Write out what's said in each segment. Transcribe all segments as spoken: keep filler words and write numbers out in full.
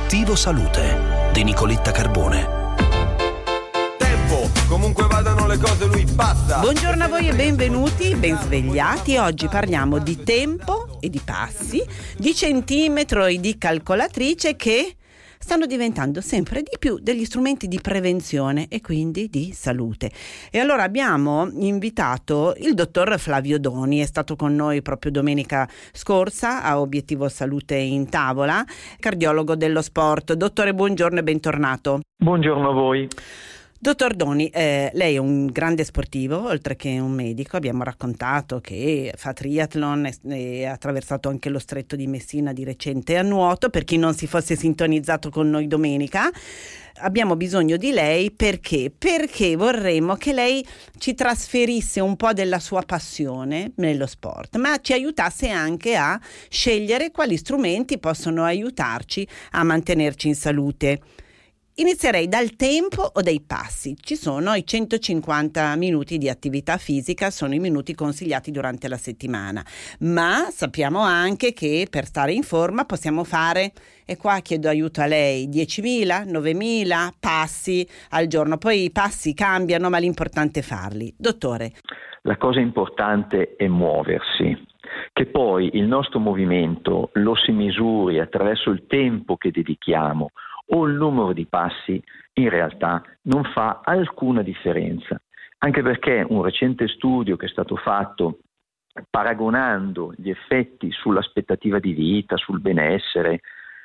Obiettivo Salute di Nicoletta Carbone. Tempo, comunque vadano le cose, lui passa. Buongiorno a voi e benvenuti, ben svegliati. Oggi parliamo di tempo e di passi, di centimetro e di calcolatrice che stanno diventando sempre di più degli strumenti di prevenzione e quindi di salute. E allora abbiamo invitato il dottor Flavio Doni, è stato con noi proprio domenica scorsa a Obiettivo Salute in Tavola, cardiologo dello sport. Dottore, buongiorno e bentornato. Buongiorno a voi. Dottor Doni, eh, lei è un grande sportivo, oltre che un medico. Abbiamo raccontato che fa triathlon e ha attraversato anche lo stretto di Messina di recente a nuoto. Per chi non si fosse sintonizzato con noi domenica, abbiamo bisogno di lei perché? Perché vorremmo che lei ci trasferisse un po' della sua passione nello sport, ma ci aiutasse anche a scegliere quali strumenti possono aiutarci a mantenerci in salute. Inizierei dal tempo o dai passi. Ci sono i centocinquanta minuti di attività fisica, sono i minuti consigliati durante la settimana, ma sappiamo anche che per stare in forma possiamo fare, e qua chiedo aiuto a lei, diecimila, novemila passi al giorno. Poi i passi cambiano, ma l'importante è farli. Dottore. La cosa importante è muoversi, che poi il nostro movimento lo si misuri attraverso il tempo che dedichiamo o il numero di passi, in realtà non fa alcuna differenza, anche perché un recente studio che è stato fatto paragonando gli effetti sull'aspettativa di vita, sul benessere,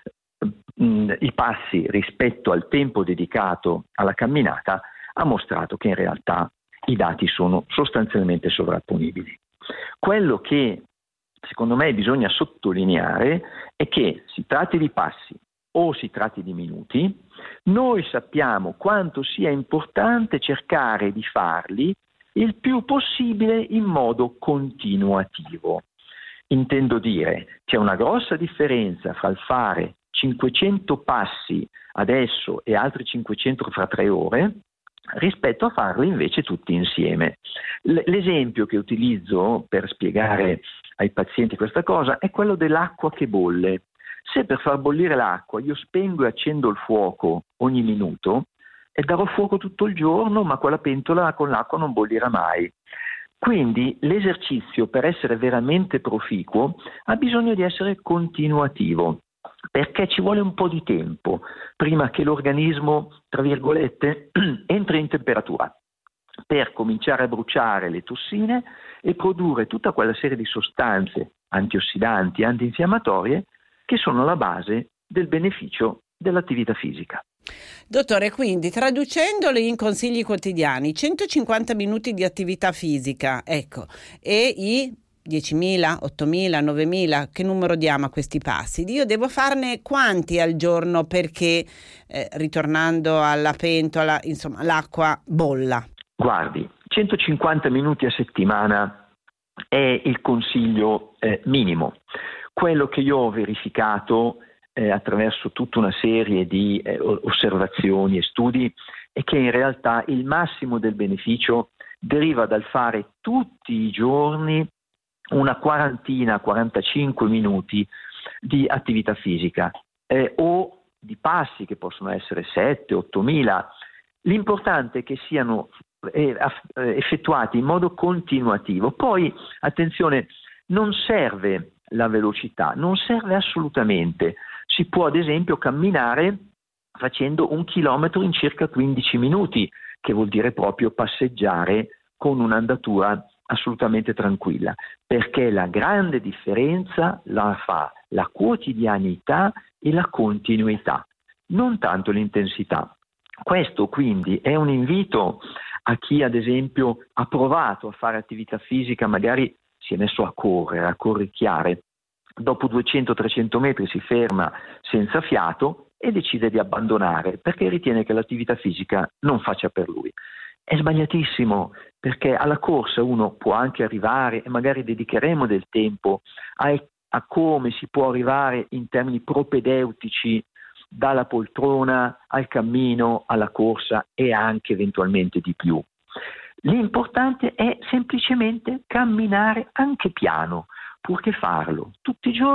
mh, i passi rispetto al tempo dedicato alla camminata, ha mostrato che in realtà i dati sono sostanzialmente sovrapponibili. Quello che secondo me bisogna sottolineare è che si tratti di passi o si tratti di minuti, noi sappiamo quanto sia importante cercare di farli il più possibile in modo continuativo. Intendo dire, c'è una grossa differenza fra il fare cinquecento passi adesso e altri cinquecento fra tre ore rispetto a farli invece tutti insieme. L- l'esempio che utilizzo per spiegare ai pazienti questa cosa è quello dell'acqua che bolle. Se per far bollire l'acqua io spengo e accendo il fuoco ogni minuto e darò fuoco tutto il giorno, ma quella pentola con l'acqua non bollirà mai. Quindi l'esercizio, per essere veramente proficuo, ha bisogno di essere continuativo, perché ci vuole un po' di tempo prima che l'organismo, tra virgolette, entri in temperatura per cominciare a bruciare le tossine e produrre tutta quella serie di sostanze antiossidanti, antinfiammatorie che sono la base del beneficio dell'attività fisica. Dottore, quindi traducendoli in consigli quotidiani, centocinquanta minuti di attività fisica, ecco, e i diecimila, ottomila, novemila, che numero diamo a questi passi? Io devo farne quanti al giorno perché, eh, ritornando alla pentola, insomma, l'acqua bolla? Guardi, centocinquanta minuti a settimana è il consiglio eh, minimo. Quello che io ho verificato eh, attraverso tutta una serie di eh, osservazioni e studi è che in realtà il massimo del beneficio deriva dal fare tutti i giorni una quarantina, quarantacinque minuti di attività fisica eh, o di passi che possono essere sette, ottomila. L'importante è che siano eh, effettuati in modo continuativo. Poi, attenzione, non serve la velocità, non serve assolutamente. Si può ad esempio camminare facendo un chilometro in circa quindici minuti, che vuol dire proprio passeggiare con un'andatura assolutamente tranquilla, perché la grande differenza la fa la quotidianità e la continuità, non tanto l'intensità. Questo quindi è un invito a chi ad esempio ha provato a fare attività fisica, magari si è messo a correre, a corricchiare, dopo duecento trecento metri si ferma senza fiato e decide di abbandonare perché ritiene che l'attività fisica non faccia per lui. È sbagliatissimo, perché alla corsa uno può anche arrivare, e magari dedicheremo del tempo a, a come si può arrivare in termini propedeutici dalla poltrona al cammino, alla corsa e anche eventualmente di più. L'importante è semplicemente camminare anche piano, purché farlo tutti i giorni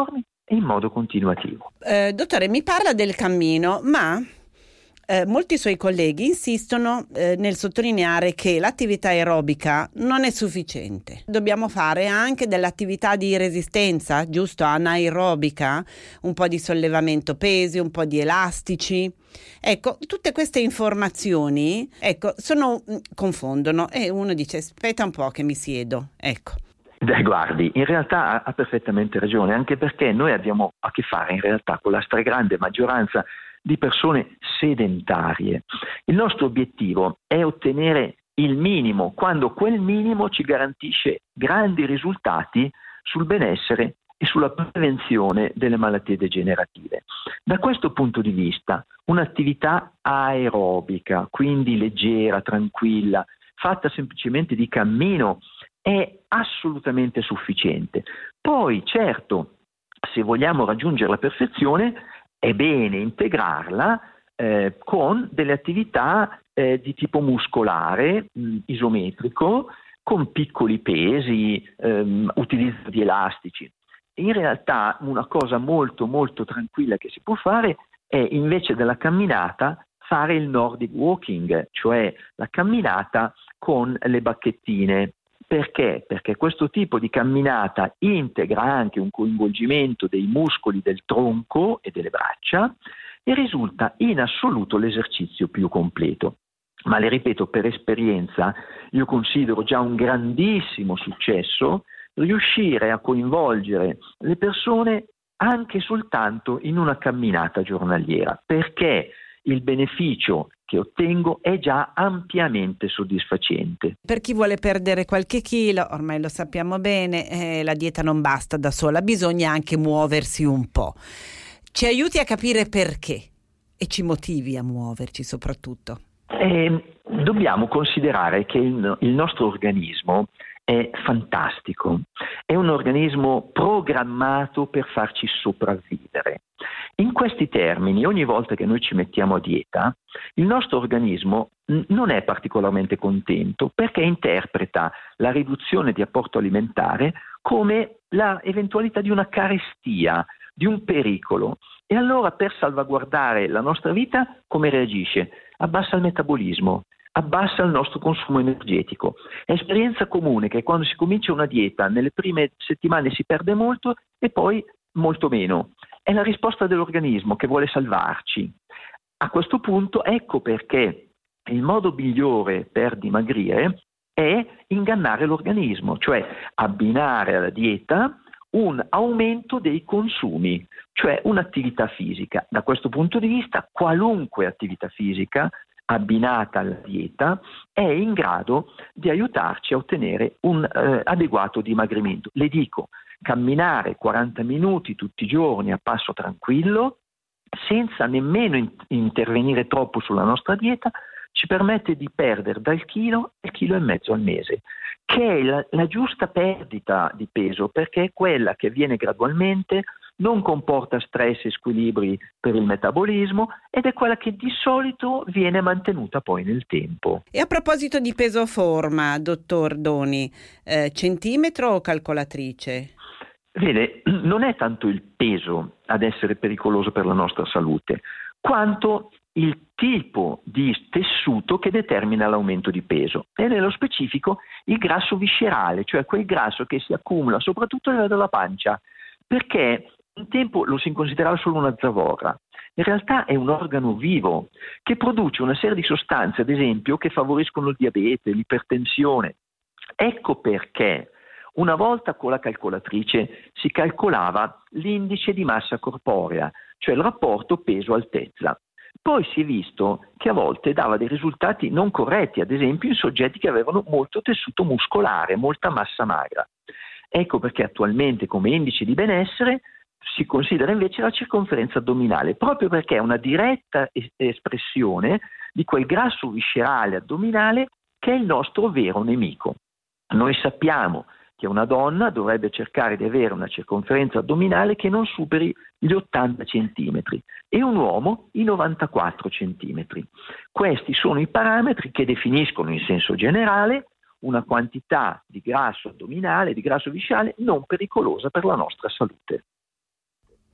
e in modo continuativo. Eh, dottore, mi parla del cammino, ma Eh, molti suoi colleghi insistono eh, nel sottolineare che l'attività aerobica non è sufficiente. Dobbiamo fare anche dell'attività di resistenza, giusto? Anaerobica, un po' di sollevamento pesi, un po' di elastici. Ecco, tutte queste informazioni, ecco, sono confondono e uno dice aspetta un po' che mi siedo, ecco. Beh, guardi, in realtà ha, ha perfettamente ragione, anche perché noi abbiamo a che fare in realtà con la stragrande maggioranza di persone sedentarie. Il nostro obiettivo è ottenere il minimo, quando quel minimo ci garantisce grandi risultati sul benessere e sulla prevenzione delle malattie degenerative. Da questo punto di vista, un'attività aerobica, quindi leggera, tranquilla, fatta semplicemente di cammino, è assolutamente sufficiente. Poi, certo, se vogliamo raggiungere la perfezione, è bene integrarla eh, con delle attività eh, di tipo muscolare, mh, isometrico, con piccoli pesi, ehm, utilizzo di elastici. In realtà una cosa molto molto tranquilla che si può fare è, invece della camminata, fare il Nordic walking, cioè la camminata con le bacchettine. Perché? Perché questo tipo di camminata integra anche un coinvolgimento dei muscoli del tronco e delle braccia e risulta in assoluto l'esercizio più completo. Ma le ripeto, per esperienza, io considero già un grandissimo successo riuscire a coinvolgere le persone anche soltanto in una camminata giornaliera, perché il beneficio che ottengo è già ampiamente soddisfacente. Per chi vuole perdere qualche chilo, ormai lo sappiamo bene, eh, la dieta non basta da sola, bisogna anche muoversi un po'. Ci aiuti a capire perché e ci motivi a muoverci soprattutto. Eh, dobbiamo considerare che il, il nostro organismo è fantastico, è un organismo programmato per farci sopravvivere. In questi termini, ogni volta che noi ci mettiamo a dieta, il nostro organismo n- non è particolarmente contento perché interpreta la riduzione di apporto alimentare come la eventualità di una carestia, di un pericolo. E allora, per salvaguardare la nostra vita, come reagisce? Abbassa il metabolismo, abbassa il nostro consumo energetico. È esperienza comune che quando si comincia una dieta, nelle prime settimane si perde molto e poi molto meno. È la risposta dell'organismo che vuole salvarci. A questo punto ecco perché il modo migliore per dimagrire è ingannare l'organismo, cioè abbinare alla dieta un aumento dei consumi, cioè un'attività fisica. Da questo punto di vista, qualunque attività fisica abbinata alla dieta è in grado di aiutarci a ottenere un eh, adeguato dimagrimento. Le dico, camminare quaranta minuti tutti i giorni a passo tranquillo, senza nemmeno in- intervenire troppo sulla nostra dieta, ci permette di perdere dal chilo al chilo e mezzo al mese, che è la, la giusta perdita di peso, perché è quella che avviene gradualmente, non comporta stress e squilibri per il metabolismo ed è quella che di solito viene mantenuta poi nel tempo. E a proposito di peso forma, dottor Doni, eh, centimetro o calcolatrice? Vede, non è tanto il peso ad essere pericoloso per la nostra salute, quanto il tipo di tessuto che determina l'aumento di peso e nello specifico il grasso viscerale, cioè quel grasso che si accumula soprattutto a livello della pancia, perché un tempo lo si considerava solo una zavorra. In realtà è un organo vivo che produce una serie di sostanze, ad esempio, che favoriscono il diabete, l'ipertensione. Ecco perché una volta con la calcolatrice si calcolava l'indice di massa corporea, cioè il rapporto peso-altezza. Poi si è visto che a volte dava dei risultati non corretti, ad esempio in soggetti che avevano molto tessuto muscolare, molta massa magra. Ecco perché attualmente come indice di benessere si considera invece la circonferenza addominale, proprio perché è una diretta es- espressione di quel grasso viscerale addominale che è il nostro vero nemico. Noi sappiamo che una donna dovrebbe cercare di avere una circonferenza addominale che non superi gli ottanta centimetri e un uomo i novantaquattro centimetri. Questi sono i parametri che definiscono in senso generale una quantità di grasso addominale, di grasso viscerale non pericolosa per la nostra salute.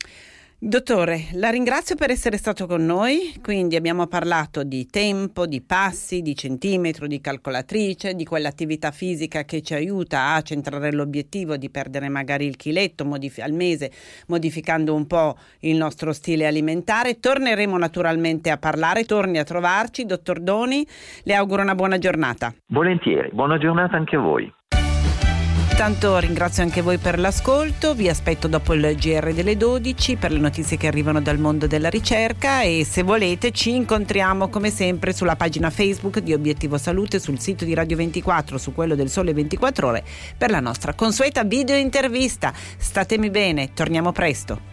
Dottore, la ringrazio per essere stato con noi. Quindi abbiamo parlato di tempo, di passi, di centimetro, di calcolatrice, di quell'attività fisica che ci aiuta a centrare l'obiettivo di perdere magari il chiletto modif- al mese, modificando un po' il nostro stile alimentare. Torneremo naturalmente a parlare, torni a trovarci, dottor Doni. Le auguro una buona giornata. Volentieri, buona giornata anche a voi. Intanto ringrazio anche voi per l'ascolto, vi aspetto dopo il G R delle dodici per le notizie che arrivano dal mondo della ricerca e se volete ci incontriamo come sempre sulla pagina Facebook di Obiettivo Salute, sul sito di Radio ventiquattro, su quello del Sole ventiquattro Ore per la nostra consueta video intervista. Statemi bene, torniamo presto.